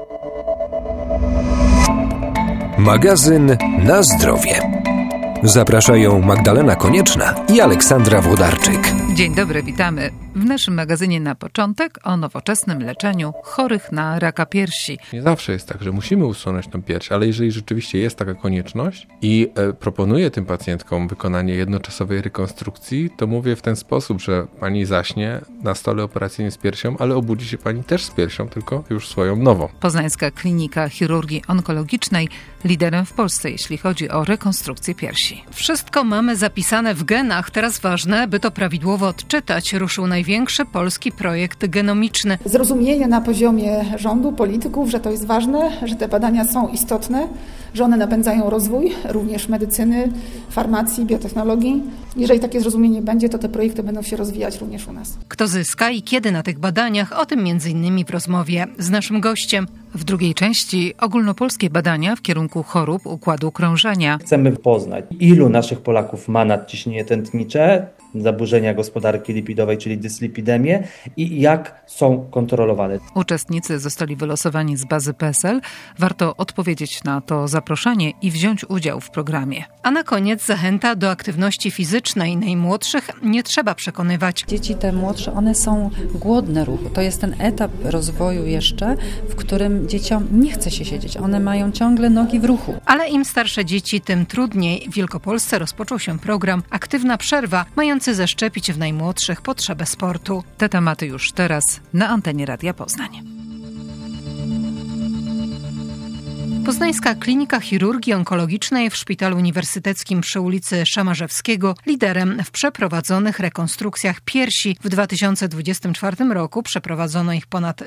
Magazyn Na zdrowie. Zapraszają Magdalena Konieczna i Aleksandra Włodarczyk. Dzień dobry, witamy. W naszym magazynie na początek o nowoczesnym leczeniu chorych na raka piersi. Nie zawsze jest tak, że musimy usunąć tą pierś, ale jeżeli rzeczywiście jest taka konieczność i proponuję tym pacjentkom wykonanie jednoczasowej rekonstrukcji, to mówię w ten sposób, że pani zaśnie na stole operacyjnym z piersią, ale obudzi się pani też z piersią, tylko już swoją nową. Poznańska Klinika Chirurgii Onkologicznej, liderem w Polsce, jeśli chodzi o rekonstrukcję piersi. Wszystko mamy zapisane w genach. Teraz ważne, by to prawidłowo odczytać. Ruszył największy polski projekt genomiczny. Zrozumienie na poziomie rządu, polityków, że to jest ważne, że te badania są istotne, że one napędzają rozwój również medycyny, farmacji, biotechnologii. Jeżeli takie zrozumienie będzie, to te projekty będą się rozwijać również u nas. Kto zyska i kiedy na tych badaniach? O tym m.in. w rozmowie z naszym gościem. W drugiej części ogólnopolskie badania w kierunku chorób układu krążenia. Chcemy poznać, ilu naszych Polaków ma nadciśnienie tętnicze, zaburzenia gospodarki lipidowej, czyli dyslipidemię i jak są kontrolowane. Uczestnicy zostali wylosowani z bazy PESEL. Warto odpowiedzieć na to zaproszenie i wziąć udział w programie. A na koniec zachęta do aktywności fizycznej. Najmłodszych nie trzeba przekonywać. Dzieci te młodsze, one są głodne ruchu. To jest ten etap rozwoju jeszcze, w którym dzieciom nie chce się siedzieć. One mają ciągle nogi w ruchu. Ale im starsze dzieci, tym trudniej. W Wielkopolsce rozpoczął się program Aktywna Przerwa, mający zaszczepić w najmłodszych potrzebę sportu. Te tematy już teraz na antenie Radia Poznań. Poznańska Klinika Chirurgii Onkologicznej w Szpitalu Uniwersyteckim przy ulicy Szamarzewskiego, liderem w przeprowadzonych rekonstrukcjach piersi. W 2024 roku przeprowadzono ich ponad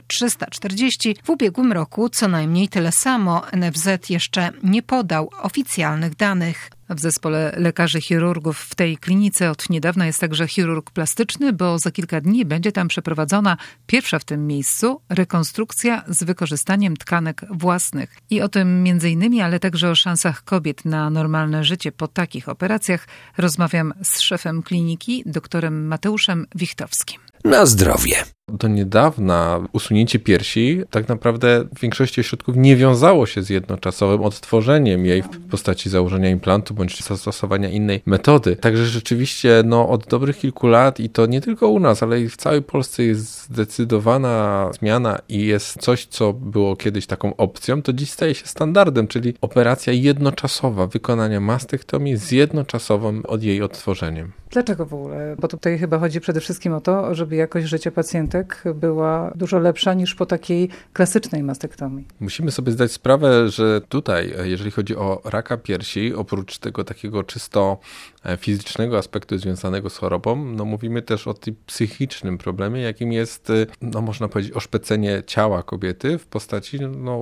340, w ubiegłym roku co najmniej tyle samo. NFZ jeszcze nie podał oficjalnych danych. W zespole lekarzy chirurgów w tej klinice od niedawna jest także chirurg plastyczny, bo za kilka dni będzie tam przeprowadzona pierwsza w tym miejscu rekonstrukcja z wykorzystaniem tkanek własnych. I o tym m.in., ale także o szansach kobiet na normalne życie po takich operacjach rozmawiam z szefem kliniki, doktorem Mateuszem Wichtowskim. Na zdrowie. Do niedawna usunięcie piersi tak naprawdę w większości ośrodków nie wiązało się z jednoczasowym odtworzeniem jej w postaci założenia implantu bądź zastosowania innej metody. Także rzeczywiście od dobrych kilku lat i to nie tylko u nas, ale i w całej Polsce jest zdecydowana zmiana i jest coś, co było kiedyś taką opcją, to dziś staje się standardem, czyli operacja jednoczasowa wykonania mastektomii z jednoczasowym od jej odtworzeniem. Dlaczego w ogóle? Bo tutaj chyba chodzi przede wszystkim o to, żeby jakość życia pacjentek była dużo lepsza niż po takiej klasycznej mastektomii. Musimy sobie zdać sprawę, że tutaj, jeżeli chodzi o raka piersi, oprócz tego takiego czysto fizycznego aspektu związanego z chorobą, mówimy też o tym psychicznym problemie, jakim jest, można powiedzieć, oszpecenie ciała kobiety w postaci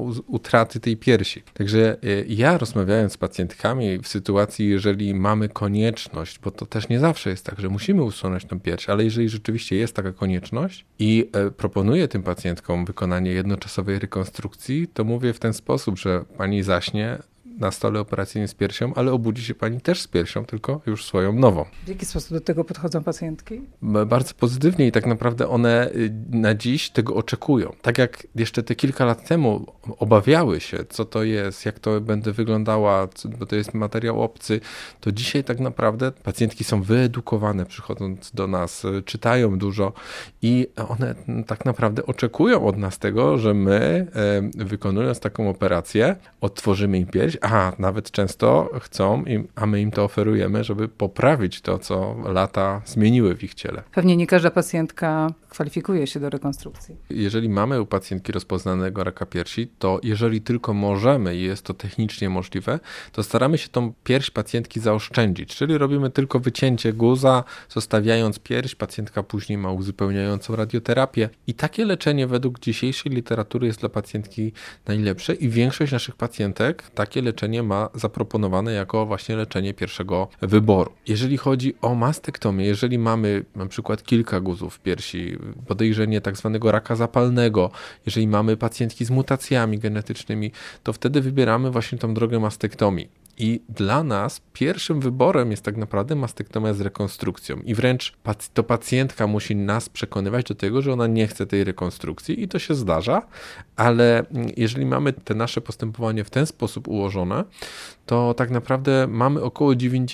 utraty tej piersi. Także ja rozmawiając z pacjentkami w sytuacji, jeżeli mamy konieczność, bo to też nie zawsze jest tak, że musimy usunąć tą pierś, ale jeżeli rzeczywiście jest taka konieczność i proponuję tym pacjentkom wykonanie jednoczasowej rekonstrukcji, to mówię w ten sposób, że pani zaśnie na stole operacyjnym z piersią, ale obudzi się pani też z piersią, tylko już swoją nową. W jaki sposób do tego podchodzą pacjentki? Bardzo pozytywnie i tak naprawdę one na dziś tego oczekują. Tak jak jeszcze te kilka lat temu obawiały się, co to jest, jak to będzie wyglądała, bo to jest materiał obcy, to dzisiaj tak naprawdę pacjentki są wyedukowane, przychodząc do nas, czytają dużo i one tak naprawdę oczekują od nas tego, że my wykonując taką operację, odtworzymy im pierś, a nawet często chcą, a my im to oferujemy, żeby poprawić to, co lata zmieniły w ich ciele. Pewnie nie każda pacjentka kwalifikuje się do rekonstrukcji. Jeżeli mamy u pacjentki rozpoznanego raka piersi, to jeżeli tylko możemy i jest to technicznie możliwe, to staramy się tą pierś pacjentki zaoszczędzić, czyli robimy tylko wycięcie guza, zostawiając pierś, pacjentka później ma uzupełniającą radioterapię i takie leczenie według dzisiejszej literatury jest dla pacjentki najlepsze i większość naszych pacjentek takie leczenie ma zaproponowane jako właśnie leczenie pierwszego wyboru. Jeżeli chodzi o mastektomię, jeżeli mamy na przykład kilka guzów w piersi, podejrzenie tak zwanego raka zapalnego, jeżeli mamy pacjentki z mutacjami genetycznymi, to wtedy wybieramy właśnie tą drogę mastektomii. I dla nas pierwszym wyborem jest tak naprawdę mastektomia z rekonstrukcją. I wręcz to pacjentka musi nas przekonywać do tego, że ona nie chce tej rekonstrukcji i to się zdarza, ale jeżeli mamy te nasze postępowanie w ten sposób ułożone, to tak naprawdę mamy około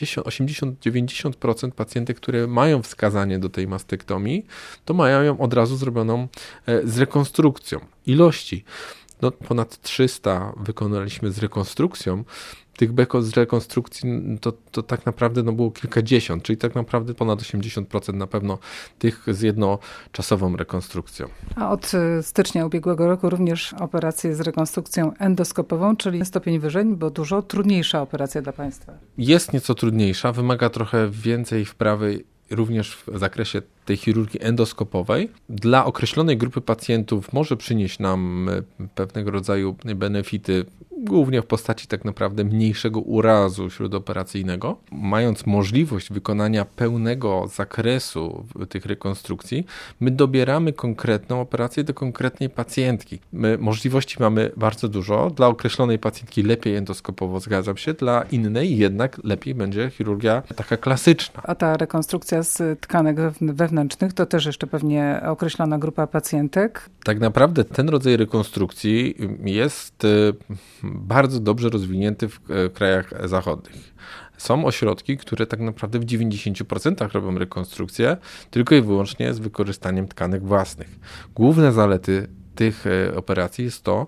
80-90% pacjentek, które mają wskazanie do tej mastektomii, to mają ją od razu zrobioną z rekonstrukcją. Ilości ponad 300 wykonaliśmy z rekonstrukcją. Tych beko z rekonstrukcji to tak naprawdę było kilkadziesiąt, czyli tak naprawdę ponad 80% na pewno tych z jednoczasową rekonstrukcją. A od stycznia ubiegłego roku również operacje z rekonstrukcją endoskopową, czyli stopień wyżej, bo dużo trudniejsza operacja dla Państwa. Jest nieco trudniejsza, wymaga trochę więcej wprawy również w zakresie tej chirurgii endoskopowej. Dla określonej grupy pacjentów może przynieść nam pewnego rodzaju benefity, głównie w postaci tak naprawdę mniejszego urazu śródoperacyjnego. Mając możliwość wykonania pełnego zakresu tych rekonstrukcji, my dobieramy konkretną operację do konkretnej pacjentki. My możliwości mamy bardzo dużo. Dla określonej pacjentki lepiej endoskopowo, zgadzam się, dla innej jednak lepiej będzie chirurgia taka klasyczna. A ta rekonstrukcja z tkanek wewnętrznych to też jeszcze pewnie określona grupa pacjentek? Tak naprawdę ten rodzaj rekonstrukcji jest bardzo dobrze rozwinięty w krajach zachodnich. Są ośrodki, które tak naprawdę w 90% robią rekonstrukcję tylko i wyłącznie z wykorzystaniem tkanek własnych. Główne zalety tych operacji jest to,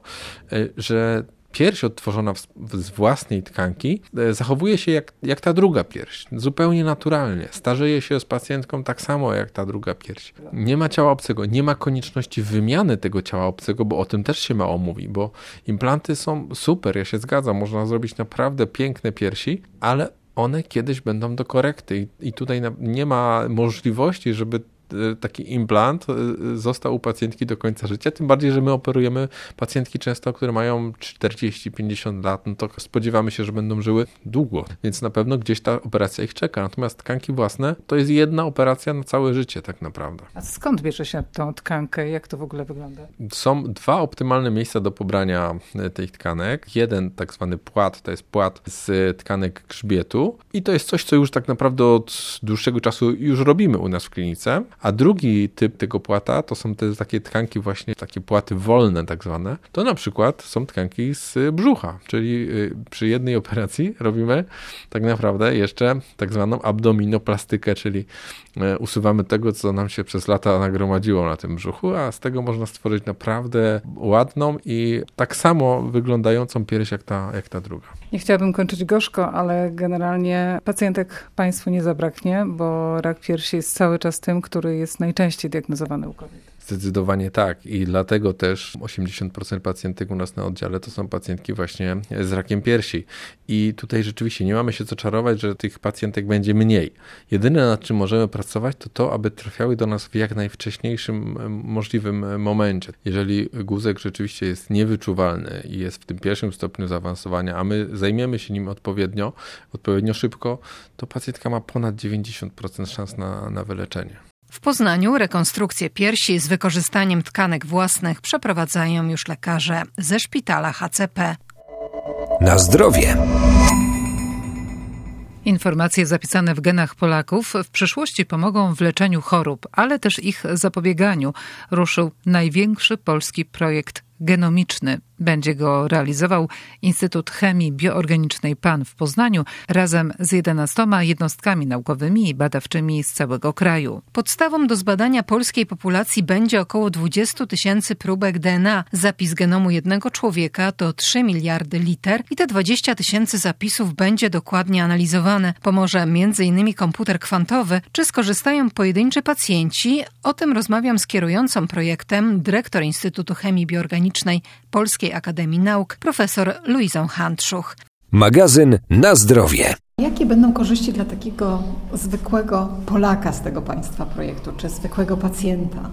że pierś odtworzona z własnej tkanki zachowuje się jak ta druga pierś, zupełnie naturalnie. Starzeje się z pacjentką tak samo jak ta druga pierś. Nie ma ciała obcego, nie ma konieczności wymiany tego ciała obcego, bo o tym też się mało mówi, bo implanty są super, ja się zgadzam, można zrobić naprawdę piękne piersi, ale one kiedyś będą do korekty i tutaj nie ma możliwości, żeby taki implant został u pacjentki do końca życia, tym bardziej, że my operujemy pacjentki często, które mają 40-50 lat, no to spodziewamy się, że będą żyły długo, więc na pewno gdzieś ta operacja ich czeka, natomiast tkanki własne to jest jedna operacja na całe życie tak naprawdę. A skąd bierze się tą tkankę? Jak to w ogóle wygląda? Są dwa optymalne miejsca do pobrania tych tkanek. Jeden tak zwany płat, to jest płat z tkanek grzbietu i to jest coś, co już tak naprawdę od dłuższego czasu już robimy u nas w klinice. A drugi typ tego płata to są te takie tkanki właśnie, takie płaty wolne tak zwane. To na przykład są tkanki z brzucha, czyli przy jednej operacji robimy tak naprawdę jeszcze tak zwaną abdominoplastykę, czyli usuwamy tego, co nam się przez lata nagromadziło na tym brzuchu, a z tego można stworzyć naprawdę ładną i tak samo wyglądającą pierś jak ta druga. Nie chciałabym kończyć gorzko, ale generalnie pacjentek Państwu nie zabraknie, bo rak piersi jest cały czas tym, który jest najczęściej diagnozowany u kobiet. Zdecydowanie tak i dlatego też 80% pacjentek u nas na oddziale to są pacjentki właśnie z rakiem piersi. I tutaj rzeczywiście nie mamy się co czarować, że tych pacjentek będzie mniej. Jedyne, nad czym możemy pracować, to aby trafiały do nas w jak najwcześniejszym możliwym momencie. Jeżeli guzek rzeczywiście jest niewyczuwalny i jest w tym pierwszym stopniu zaawansowania, a my zajmiemy się nim odpowiednio szybko, to pacjentka ma ponad 90% szans na wyleczenie. W Poznaniu rekonstrukcję piersi z wykorzystaniem tkanek własnych przeprowadzają już lekarze ze szpitala HCP. Na zdrowie. Informacje zapisane w genach Polaków w przyszłości pomogą w leczeniu chorób, ale też ich zapobieganiu. Ruszył największy polski projekt genomiczny. Będzie go realizował Instytut Chemii Bioorganicznej PAN w Poznaniu razem z 11 jednostkami naukowymi i badawczymi z całego kraju. Podstawą do zbadania polskiej populacji będzie około 20 000 próbek DNA. Zapis genomu jednego człowieka to 3 miliardy liter i te 20 000 zapisów będzie dokładnie analizowane. Pomoże m.in. komputer kwantowy, czy skorzystają pojedynczy pacjenci. O tym rozmawiam z kierującą projektem, dyrektor Instytutu Chemii Bioorganicznej Polskiej Akademii Nauk, profesor Luizą Handschuch. Magazyn Na zdrowie. Jakie będą korzyści dla takiego zwykłego Polaka z tego Państwa projektu, czy zwykłego pacjenta? Czy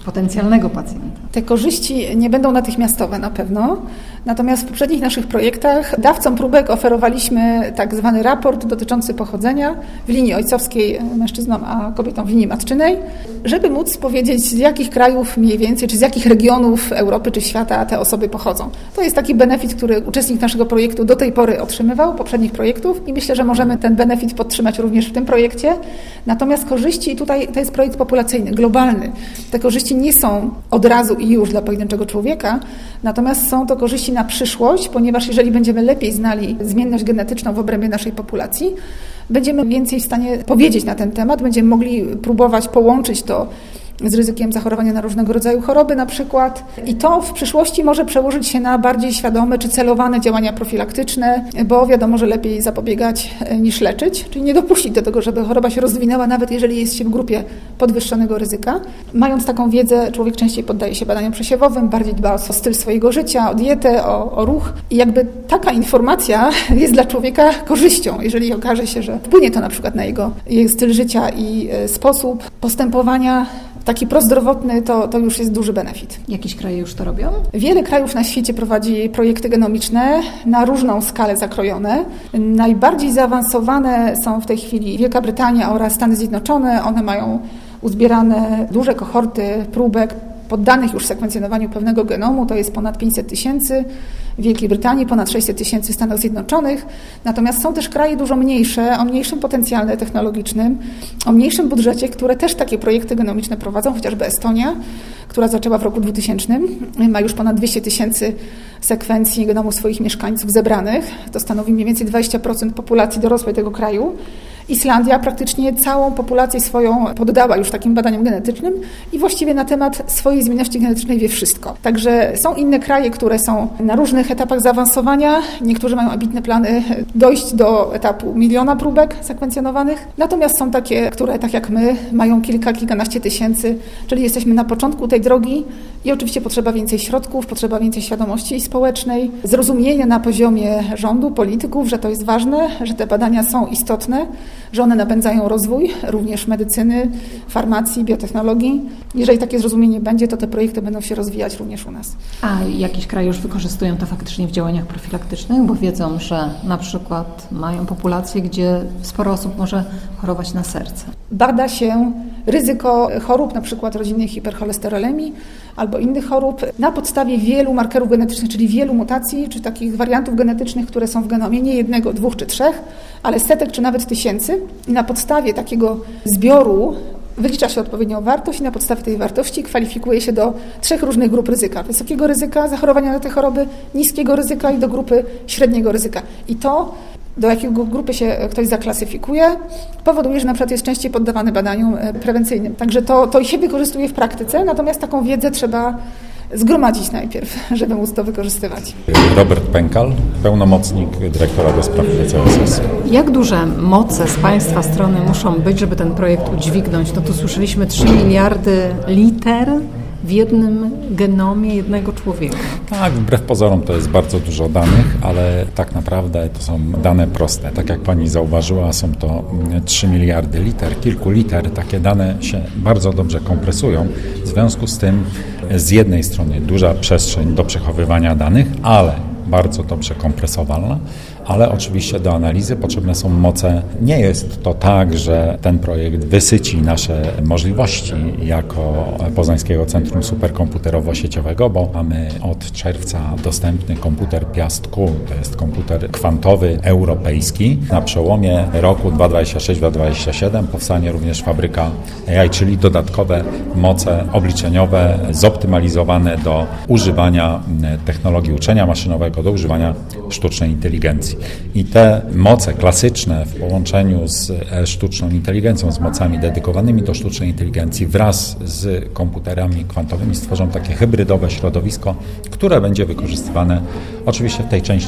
potencjalnego pacjenta. Te korzyści nie będą natychmiastowe na pewno, natomiast w poprzednich naszych projektach dawcom próbek oferowaliśmy tak zwany raport dotyczący pochodzenia w linii ojcowskiej mężczyznom, a kobietom w linii matczynej, żeby móc powiedzieć, z jakich krajów mniej więcej, czy z jakich regionów Europy czy świata te osoby pochodzą. To jest taki benefit, który uczestnik naszego projektu do tej pory otrzymywał, poprzednich projektów, i myślę, że możemy ten benefit podtrzymać również w tym projekcie. Natomiast korzyści, tutaj to jest projekt populacyjny, globalny. Te korzyści nie są od razu i już dla pojedynczego człowieka, natomiast są to korzyści na przyszłość, ponieważ jeżeli będziemy lepiej znali zmienność genetyczną w obrębie naszej populacji, będziemy więcej w stanie powiedzieć na ten temat, będziemy mogli próbować połączyć to z ryzykiem zachorowania na różnego rodzaju choroby na przykład. I to w przyszłości może przełożyć się na bardziej świadome czy celowane działania profilaktyczne, bo wiadomo, że lepiej zapobiegać niż leczyć, czyli nie dopuścić do tego, żeby choroba się rozwinęła, nawet jeżeli jest się w grupie podwyższonego ryzyka. Mając taką wiedzę, człowiek częściej poddaje się badaniom przesiewowym, bardziej dba o styl swojego życia, o dietę, o ruch. I jakby taka informacja jest dla człowieka korzyścią, jeżeli okaże się, że wpłynie to na przykład na jego styl życia i sposób postępowania taki prozdrowotny, to już jest duży benefit. Jakieś kraje już to robią? Wiele krajów na świecie prowadzi projekty genomiczne na różną skalę zakrojone. Najbardziej zaawansowane są w tej chwili Wielka Brytania oraz Stany Zjednoczone. One mają uzbierane duże kohorty próbek poddanych już sekwencjonowaniu pewnego genomu, to jest ponad 500 000 w Wielkiej Brytanii, ponad 600 000 w Stanach Zjednoczonych. Natomiast są też kraje dużo mniejsze, o mniejszym potencjale technologicznym, o mniejszym budżecie, które też takie projekty genomiczne prowadzą, chociażby Estonia, która zaczęła w roku 2000, ma już ponad 200 000 sekwencji genomu swoich mieszkańców zebranych. To stanowi mniej więcej 20% populacji dorosłej tego kraju. Islandia praktycznie całą populację swoją poddała już takim badaniom genetycznym i właściwie na temat swojej zmienności genetycznej wie wszystko. Także są inne kraje, które są na różnych etapach zaawansowania. Niektórzy mają ambitne plany dojść do etapu 1 000 000 próbek sekwencjonowanych. Natomiast są takie, które tak jak my mają kilkanaście tysięcy, czyli jesteśmy na początku tej drogi i oczywiście potrzeba więcej środków, potrzeba więcej świadomości społecznej, zrozumienia na poziomie rządu, polityków, że to jest ważne, że te badania są istotne, że one napędzają rozwój również medycyny, farmacji, biotechnologii. Jeżeli takie zrozumienie będzie, to te projekty będą się rozwijać również u nas. A jakieś kraje już wykorzystują to faktycznie w działaniach profilaktycznych, bo wiedzą, że na przykład mają populacje, gdzie sporo osób może chorować na serce. Bada się ryzyko chorób, na przykład rodzinnej hipercholesterolemii albo innych chorób na podstawie wielu markerów genetycznych, czyli wielu mutacji, czy takich wariantów genetycznych, które są w genomie, nie 1, 2 czy 3, ale setek czy nawet tysięcy. I na podstawie takiego zbioru wylicza się odpowiednią wartość i na podstawie tej wartości kwalifikuje się do 3 różnych grup ryzyka. Wysokiego ryzyka zachorowania na te choroby, niskiego ryzyka i do grupy średniego ryzyka. I to, do jakiego grupy się ktoś zaklasyfikuje, powoduje, że na przykład jest częściej poddawany badaniom prewencyjnym. Także to się wykorzystuje w praktyce, natomiast taką wiedzę trzeba zgromadzić najpierw, żeby móc to wykorzystywać. Robert Pękal, pełnomocnik dyrektora do spraw DCSS. Jak duże moce z Państwa strony muszą być, żeby ten projekt udźwignąć? No tu słyszeliśmy 3 miliardy liter w jednym genomie jednego człowieka. Tak, wbrew pozorom to jest bardzo dużo danych, ale tak naprawdę to są dane proste. Tak jak Pani zauważyła, są to 3 miliardy liter, kilku liter. Takie dane się bardzo dobrze kompresują. W związku z tym z jednej strony duża przestrzeń do przechowywania danych, ale bardzo dobrze kompresowalna, ale oczywiście do analizy potrzebne są moce. Nie jest to tak, że ten projekt wysyci nasze możliwości jako Poznańskiego Centrum Superkomputerowo-Sieciowego, bo mamy od czerwca dostępny komputer Piast-Q, to jest komputer kwantowy europejski. Na przełomie roku 2026-2027 powstanie również fabryka AI, czyli dodatkowe moce obliczeniowe zoptymalizowane do używania technologii uczenia maszynowego, do używania sztucznej inteligencji. I te moce klasyczne w połączeniu z sztuczną inteligencją, z mocami dedykowanymi do sztucznej inteligencji wraz z komputerami kwantowymi stworzą takie hybrydowe środowisko, które będzie wykorzystywane oczywiście w tej części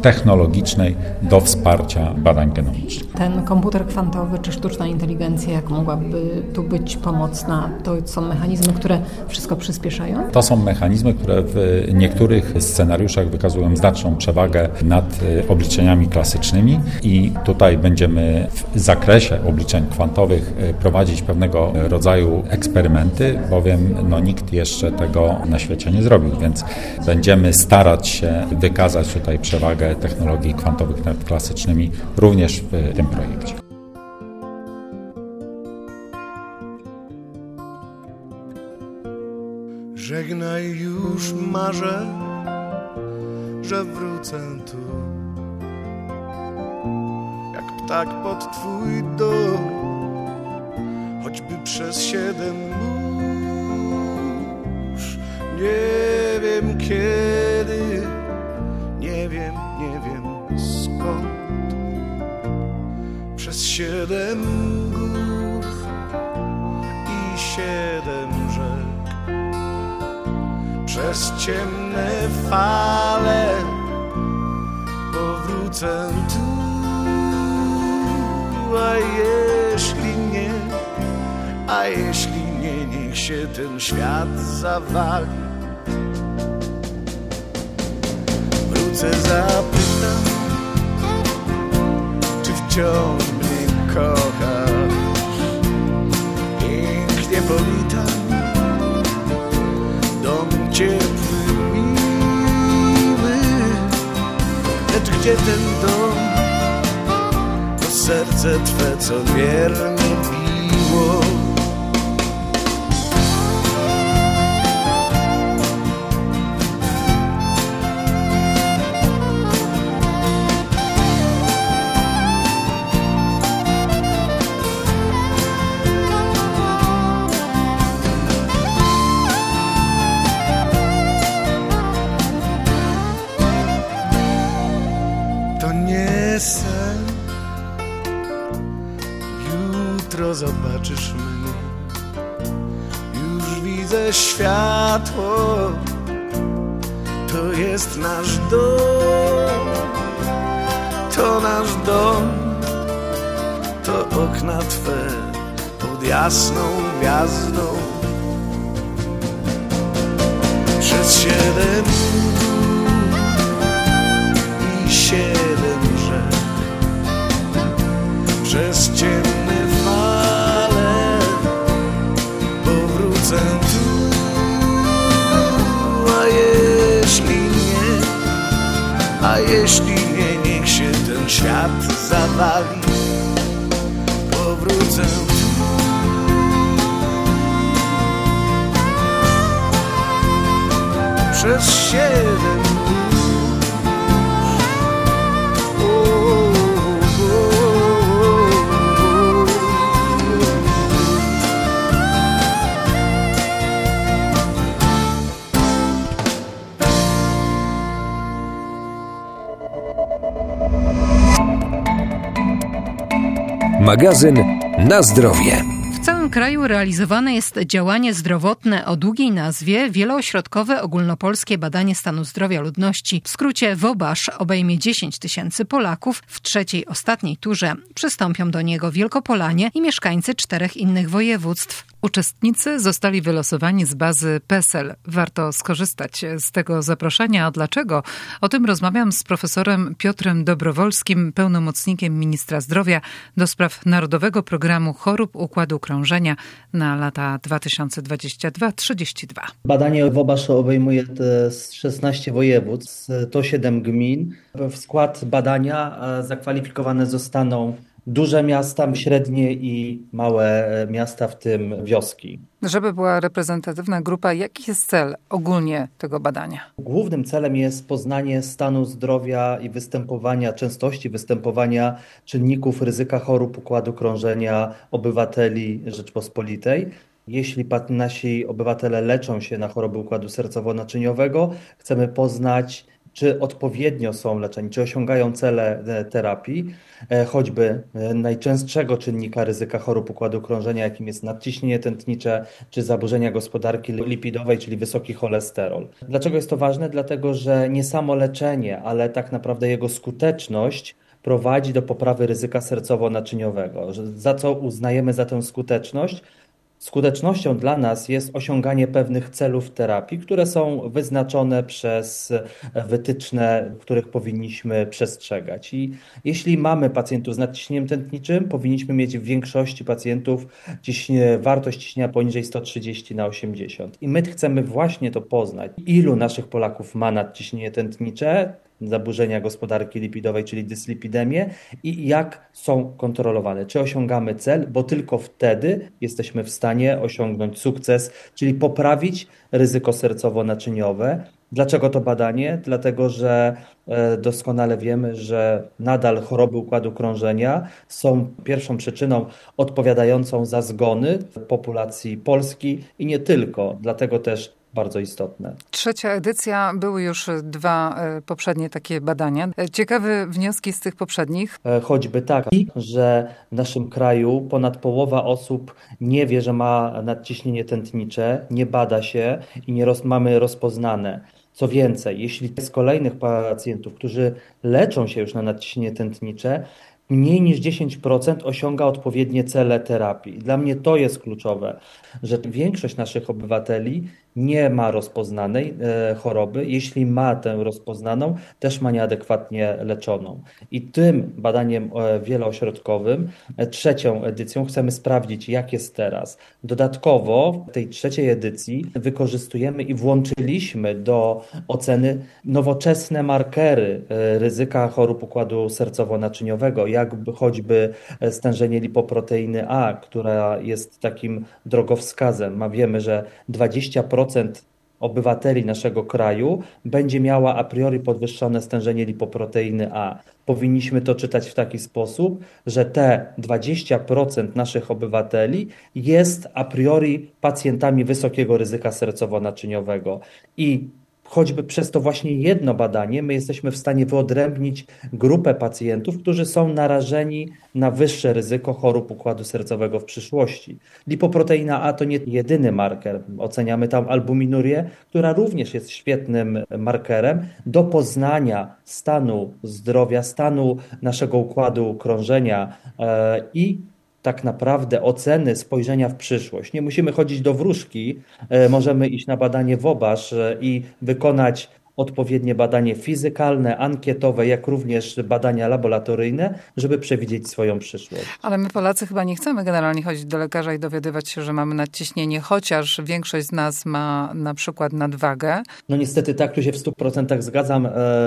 technologicznej do wsparcia badań genomicznych. Ten komputer kwantowy czy sztuczna inteligencja, jak mogłaby tu być pomocna? To są mechanizmy, które wszystko przyspieszają? To są mechanizmy, które w niektórych scenariuszach wykazują znaczną przewagę nad obliczeniami klasycznymi i tutaj będziemy w zakresie obliczeń kwantowych prowadzić pewnego rodzaju eksperymenty, bowiem nikt jeszcze tego na świecie nie zrobił, więc będziemy starać się wykazać tutaj przewagę technologii kwantowych nad klasycznymi również w tym projekcie. Żegnaj, już marzę, że wrócę tu, jak ptak pod twój dom, choćby przez 7 mórz. Nie wiem kiedy, nie wiem skąd, przez 7 gór i 7 rzek, przez ciemne fale powrócę tu. A jeśli nie, niech się ten świat zawali. Wrócę, zapytam, czy wciąż mnie kochasz. Pięknie powitam, dom ciepły, miły. Lecz gdzie ten dom? To serce twe, co wiernie biło. Jutro zobaczysz mnie, już widzę światło, to jest nasz dom, to nasz dom, to okna twe pod jasną gwiazdą. Przez 7 gór i 7 rzek, przez ciemne fale powrócę tu. A jeśli nie, niech się ten świat zawali. Powrócę tu. Przez 7 Magazyn Na Zdrowie. W całym kraju realizowane jest działanie zdrowotne o długiej nazwie Wieloośrodkowe Ogólnopolskie Badanie Stanu Zdrowia Ludności. W skrócie WOBASZ obejmie 10 000 Polaków. W trzeciej, ostatniej turze przystąpią do niego Wielkopolanie i mieszkańcy 4 innych województw. Uczestnicy zostali wylosowani z bazy PESEL. Warto skorzystać z tego zaproszenia. A dlaczego? O tym rozmawiam z profesorem Piotrem Dobrowolskim, pełnomocnikiem ministra zdrowia do spraw Narodowego Programu Chorób Układu Krążenia na lata 2022-2032. Badanie WOBASZ obejmuje 16 województw, 107 gmin. W skład badania zakwalifikowane zostaną duże miasta, średnie i małe miasta, w tym wioski. Żeby była reprezentatywna grupa, jaki jest cel ogólnie tego badania? Głównym celem jest poznanie stanu zdrowia i częstości występowania czynników ryzyka chorób układu krążenia obywateli Rzeczpospolitej. Jeśli nasi obywatele leczą się na choroby układu sercowo-naczyniowego, chcemy poznać, czy odpowiednio są leczeni, czy osiągają cele terapii, choćby najczęstszego czynnika ryzyka chorób układu krążenia, jakim jest nadciśnienie tętnicze, czy zaburzenia gospodarki lipidowej, czyli wysoki cholesterol. Dlaczego jest to ważne? Dlatego, że nie samo leczenie, ale tak naprawdę jego skuteczność prowadzi do poprawy ryzyka sercowo-naczyniowego. Za co uznajemy za tę skuteczność? Skutecznością dla nas jest osiąganie pewnych celów terapii, które są wyznaczone przez wytyczne, których powinniśmy przestrzegać. I jeśli mamy pacjentów z nadciśnieniem tętniczym, powinniśmy mieć w większości pacjentów wartość ciśnienia poniżej 130/80. I my chcemy właśnie to poznać, ilu naszych Polaków ma nadciśnienie tętnicze, zaburzenia gospodarki lipidowej, czyli dyslipidemię i jak są kontrolowane. Czy osiągamy cel, bo tylko wtedy jesteśmy w stanie osiągnąć sukces, czyli poprawić ryzyko sercowo-naczyniowe. Dlaczego to badanie? Dlatego, że doskonale wiemy, że nadal choroby układu krążenia są pierwszą przyczyną odpowiadającą za zgony w populacji Polski i nie tylko. Dlatego też bardzo istotne. 3. edycja, były już 2 poprzednie takie badania. Ciekawe wnioski z tych poprzednich? Choćby taki, że w naszym kraju ponad połowa osób nie wie, że ma nadciśnienie tętnicze, nie bada się i nie mamy rozpoznane. Co więcej, jeśli z kolejnych pacjentów, którzy leczą się już na nadciśnienie tętnicze, mniej niż 10% osiąga odpowiednie cele terapii. Dla mnie to jest kluczowe, że większość naszych obywateli nie ma rozpoznanej choroby. Jeśli ma tę rozpoznaną, też ma nieadekwatnie leczoną. I tym badaniem wieloośrodkowym, 3. edycją, chcemy sprawdzić, jak jest teraz. Dodatkowo w tej 3. edycji wykorzystujemy i włączyliśmy do oceny nowoczesne markery ryzyka chorób układu sercowo-naczyniowego, jak choćby stężenie lipoproteiny A, która jest takim drogowskazem. Wiemy, że 20% obywateli naszego kraju będzie miała a priori podwyższone stężenie lipoproteiny A. Powinniśmy to czytać w taki sposób, że te 20% naszych obywateli jest a priori pacjentami wysokiego ryzyka sercowo-naczyniowego. I choćby przez to właśnie jedno badanie my jesteśmy w stanie wyodrębnić grupę pacjentów, którzy są narażeni na wyższe ryzyko chorób układu sercowego w przyszłości. Lipoproteina A to nie jedyny marker. Oceniamy tam albuminurię, która również jest świetnym markerem do poznania stanu zdrowia, stanu naszego układu krążenia i tak naprawdę oceny spojrzenia w przyszłość. Nie musimy chodzić do wróżki, możemy iść na badanie WOBASZ i wykonać odpowiednie badanie fizykalne, ankietowe, jak również badania laboratoryjne, żeby przewidzieć swoją przyszłość. Ale my Polacy chyba nie chcemy generalnie chodzić do lekarza i dowiadywać się, że mamy nadciśnienie, chociaż większość z nas ma na przykład nadwagę. No niestety tak, tu się w 100% zgadzam.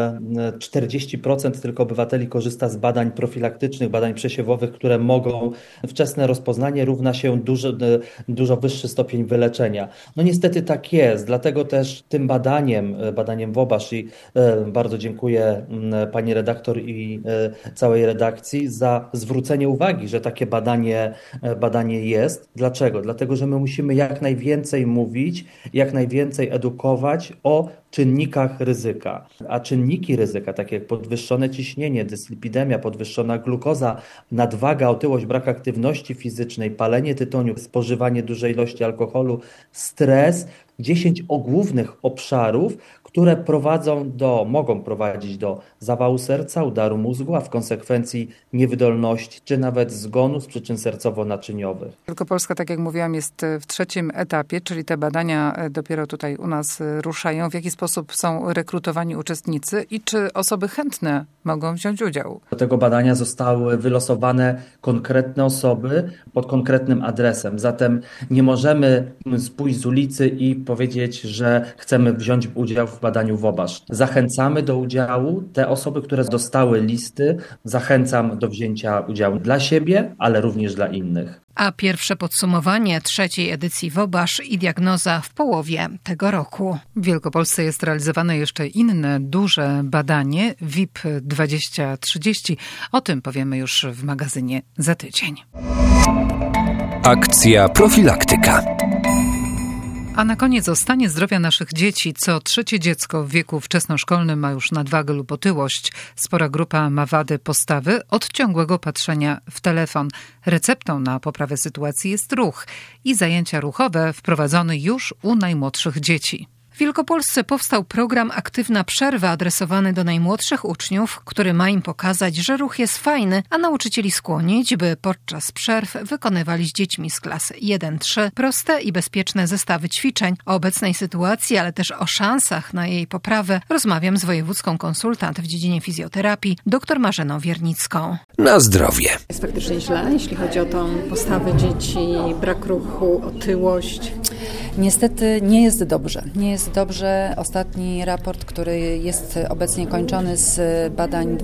40% tylko obywateli korzysta z badań profilaktycznych, badań przesiewowych, które mogą, wczesne rozpoznanie równa się dużo wyższy stopień wyleczenia. No niestety tak jest, dlatego też tym badaniem WOBASZ i bardzo dziękuję pani redaktor i całej redakcji za zwrócenie uwagi, że takie badanie jest. Dlaczego? Dlatego, że my musimy jak najwięcej mówić, jak najwięcej edukować o czynnikach ryzyka. A czynniki ryzyka, takie jak podwyższone ciśnienie, dyslipidemia, podwyższona glukoza, nadwaga, otyłość, brak aktywności fizycznej, palenie tytoniu, spożywanie dużej ilości alkoholu, stres, 10 głównych obszarów, które mogą prowadzić do zawału serca, udaru mózgu, a w konsekwencji niewydolności, czy nawet zgonu z przyczyn sercowo-naczyniowych. Wielkopolska, tak jak mówiłam, jest w 3. etapie, czyli te badania dopiero tutaj u nas ruszają. W jaki sposób są rekrutowani uczestnicy i czy osoby chętne mogą wziąć udział? Do tego badania zostały wylosowane konkretne osoby pod konkretnym adresem. Zatem nie możemy pójść z ulicy i powiedzieć, że chcemy wziąć udział w badaniu WOBASZ. Zachęcamy do udziału te osoby, które dostały listy. Zachęcam do wzięcia udziału dla siebie, ale również dla innych. A pierwsze podsumowanie 3. edycji WOBASZ i diagnoza w połowie tego roku. W Wielkopolsce jest realizowane jeszcze inne duże badanie VIP 2030. O tym powiemy już w magazynie za tydzień. Akcja profilaktyka. A na koniec o stanie zdrowia naszych dzieci. Co trzecie dziecko w wieku wczesnoszkolnym ma już nadwagę lub otyłość. Spora grupa ma wady postawy od ciągłego patrzenia w telefon. Receptą na poprawę sytuacji jest ruch i zajęcia ruchowe wprowadzone już u najmłodszych dzieci. W Wielkopolsce powstał program Aktywna Przerwa adresowany do najmłodszych uczniów, który ma im pokazać, że ruch jest fajny, a nauczycieli skłonić, by podczas przerw wykonywali z dziećmi z klas 1-3 proste i bezpieczne zestawy ćwiczeń. O obecnej sytuacji, ale też o szansach na jej poprawę rozmawiam z wojewódzką konsultant w dziedzinie fizjoterapii dr Marzeną Wiernicką. Na zdrowie. Jest faktycznie źle, jeśli chodzi o tą postawę dzieci, brak ruchu, otyłość. Niestety nie jest dobrze. Nie jest dobrze. Ostatni raport, który jest obecnie kończony z badań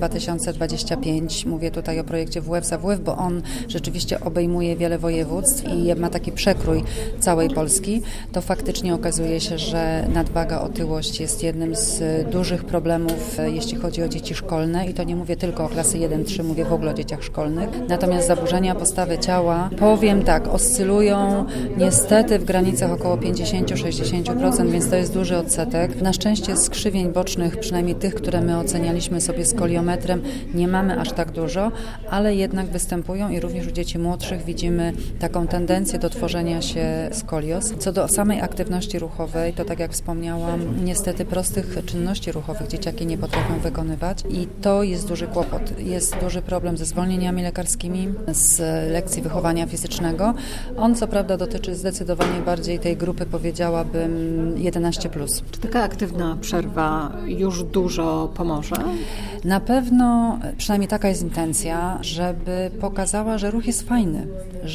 2025, mówię tutaj o projekcie WF za WF, bo on rzeczywiście obejmuje wiele województw i ma taki przekrój całej Polski, to faktycznie okazuje się, że nadwaga, otyłość jest jednym z dużych problemów, jeśli chodzi o dzieci szkolne i to nie mówię tylko o klasy 1-3, mówię w ogóle o dzieciach szkolnych. Natomiast zaburzenia postawy ciała, powiem tak, oscylują niestety w granicach około 50-60%, więc to jest duży odsetek. Na szczęście skrzywień bocznych, przynajmniej tych, które my ocenialiśmy sobie skoliometrem, nie mamy aż tak dużo, ale jednak występują i również u dzieci młodszych widzimy taką tendencję do tworzenia się skolios. Co do samej aktywności ruchowej, to tak jak wspomniałam, niestety prostych czynności ruchowych dzieciaki nie potrafią wykonywać i to jest duży kłopot. Jest duży problem ze zwolnieniami lekarskimi, z lekcji wychowania fizycznego. On co prawda dotyczy zdecydowanie bardziej tej grupy, powiedziałabym 11+. Czy taka aktywna przerwa już dużo pomoże? Na pewno, przynajmniej taka jest intencja, żeby pokazała, że ruch jest fajny,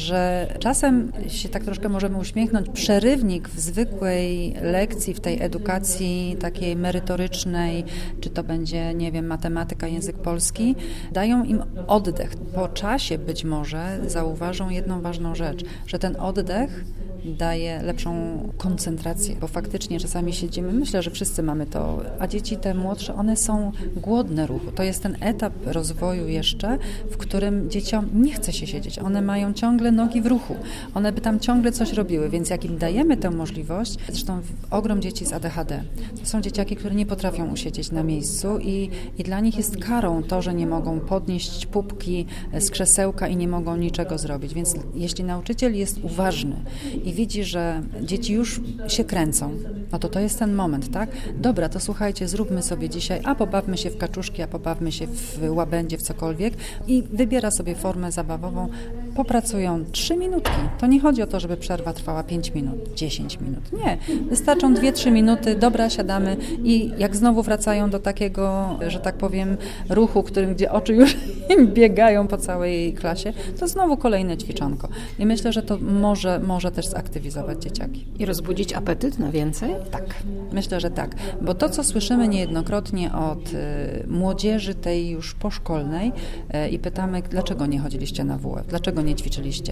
że czasem się tak troszkę możemy uśmiechnąć. Przerywnik w zwykłej lekcji, w tej edukacji takiej merytorycznej, czy to będzie, nie wiem, matematyka, język polski, dają im oddech. Po czasie być może zauważą jedną ważną rzecz, że ten oddech daje lepszą koncentrację, bo faktycznie czasami siedzimy, myślę, że wszyscy mamy to, a dzieci te młodsze, one są głodne ruchu. To jest ten etap rozwoju jeszcze, w którym dzieciom nie chce się siedzieć. One mają ciągle nogi w ruchu. One by tam ciągle coś robiły, więc jak im dajemy tę możliwość, zresztą ogrom dzieci z ADHD, to są dzieciaki, które nie potrafią usiedzieć na miejscu i dla nich jest karą to, że nie mogą podnieść pupki z krzesełka i nie mogą niczego zrobić. Więc jeśli nauczyciel jest uważny i widzi, że dzieci już się kręcą, no to jest ten moment, tak? Dobra, to słuchajcie, zróbmy sobie dzisiaj, a pobawmy się w kaczuszki, a pobawmy się w łabędzie, w cokolwiek i wybiera sobie formę zabawową, popracują 3 minutki. To nie chodzi o to, żeby przerwa trwała 5 minut, 10 minut. Nie. Wystarczą 2-3 minuty, dobra, siadamy i jak znowu wracają do takiego, że tak powiem, ruchu, gdzie oczy już im biegają po całej klasie, to znowu kolejne ćwiczonko. I myślę, że to może też zaktywizować dzieciaki. I rozbudzić apetyt na więcej? Tak, myślę, że tak. Bo to, co słyszymy niejednokrotnie od młodzieży tej już poszkolnej i pytamy, dlaczego nie chodziliście na WF, dlaczego nie ćwiczyliście?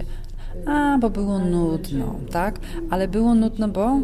Bo było nudno, tak? Ale było nudno, bo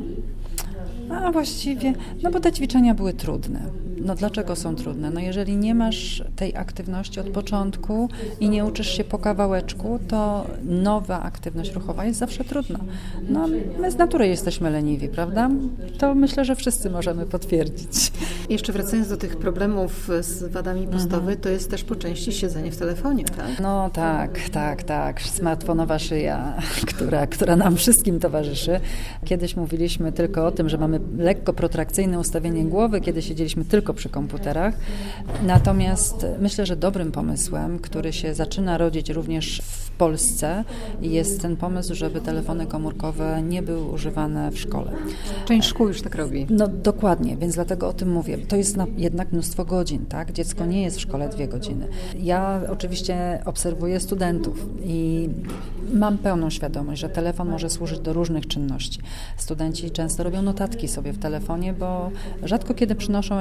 bo te ćwiczenia były trudne. No dlaczego są trudne? No jeżeli nie masz tej aktywności od początku i nie uczysz się po kawałeczku, to nowa aktywność ruchowa jest zawsze trudna. No my z natury jesteśmy leniwi, prawda? To myślę, że wszyscy możemy potwierdzić. Jeszcze wracając do tych problemów z wadami postawy, to jest też po części siedzenie w telefonie, tak? No tak. Smartfonowa szyja, która nam wszystkim towarzyszy. Kiedyś mówiliśmy tylko o tym, że mamy lekko protrakcyjne ustawienie głowy, kiedy siedzieliśmy tylko przy komputerach. Natomiast myślę, że dobrym pomysłem, który się zaczyna rodzić również w Polsce, jest ten pomysł, żeby telefony komórkowe nie były używane w szkole. Część szkół już tak robi. No dokładnie, więc dlatego o tym mówię. To jest jednak mnóstwo godzin, tak? Dziecko nie jest w szkole 2 godziny. Ja oczywiście obserwuję studentów i mam pełną świadomość, że telefon może służyć do różnych czynności. Studenci często robią notatki sobie w telefonie, bo rzadko kiedy przynoszą jakieś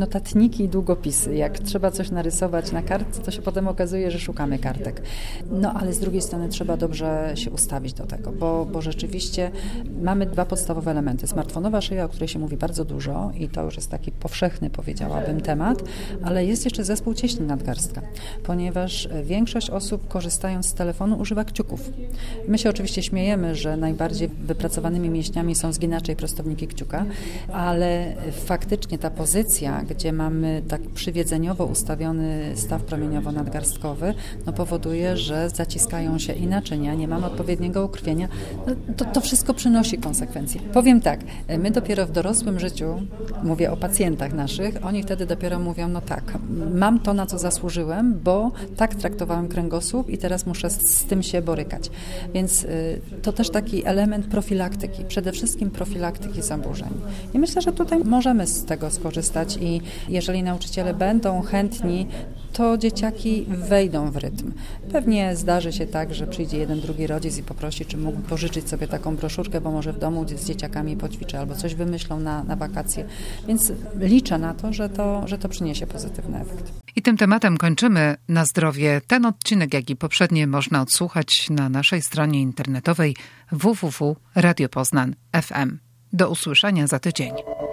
notatniki i długopisy. Jak trzeba coś narysować na kartce, to się potem okazuje, że szukamy kartek. No ale z drugiej strony trzeba dobrze się ustawić do tego, bo rzeczywiście mamy 2 podstawowe elementy. Smartfonowa szyja, o której się mówi bardzo dużo i to już jest taki powszechny, powiedziałabym, temat, ale jest jeszcze zespół cieśni nadgarstka, ponieważ większość osób, korzystając z telefonu, używa kciuków. My się oczywiście śmiejemy, że najbardziej wypracowanymi mięśniami są zginacze i prostowniki kciuka, ale faktycznie ta pozycja, gdzie mamy tak przywiedzeniowo ustawiony staw promieniowo-nadgarstkowy, no powoduje, że zaciskają się i naczynia, nie mamy odpowiedniego ukrwienia. No, to wszystko przynosi konsekwencje. Powiem tak, my dopiero w dorosłym życiu, mówię o pacjentach naszych, oni wtedy dopiero mówią, no tak, mam to, na co zasłużyłem, bo tak traktowałem kręgosłup i teraz muszę z tym się borykać. Więc to też taki element profilaktyki, przede wszystkim profilaktyki zaburzeń. I myślę, że tutaj możemy z tego skorzystać i jeżeli nauczyciele będą chętni, to dzieciaki wejdą w rytm. Pewnie zdarzy się tak, że przyjdzie jeden, drugi rodzic i poprosi, czy mógł pożyczyć sobie taką broszurkę, bo może w domu z dzieciakami poćwiczy albo coś wymyślą na wakacje. Więc liczę na to, że to przyniesie pozytywny efekt. I tym tematem kończymy Na zdrowie. Ten odcinek, jak i poprzednie, można odsłuchać na naszej stronie internetowej www.radiopoznan.fm. Do usłyszenia za tydzień.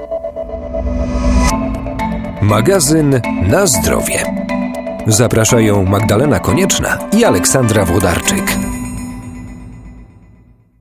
Magazyn Na zdrowie. Zapraszają Magdalena Konieczna i Aleksandra Włodarczyk.